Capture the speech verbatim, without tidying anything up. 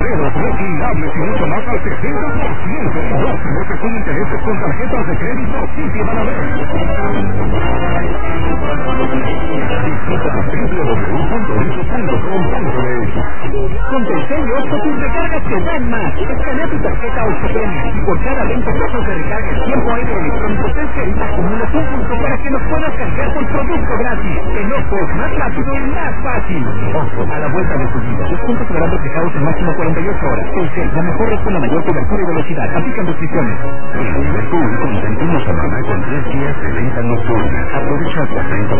financieros, refinables y mucho más al setenta por ciento. Dos meses con intereses con tarjetas de crédito City Banamex. Visita doble u doble u doble u punto rico punto com punto b s. Con Telcel y Oxxo tus recargas te dan más. Escanea tu tarjeta Oxxo Premium y por cada veinte pesos de recarga en tiempo aire electrónico Telcel acumulas un punto para que nos puedas cargar con producto gratis. En Oxxo, más rápido y más fácil. Oxxo, a la vuelta de tu vida. Descuentos grandes fijados en máximo cuarenta y ocho horas. Telcel, la mejor red con la mayor cobertura y velocidad. Aplican restricciones. En Liverpool, contenta una semana con tres días de venta nocturna. Aprovecha hasta treinta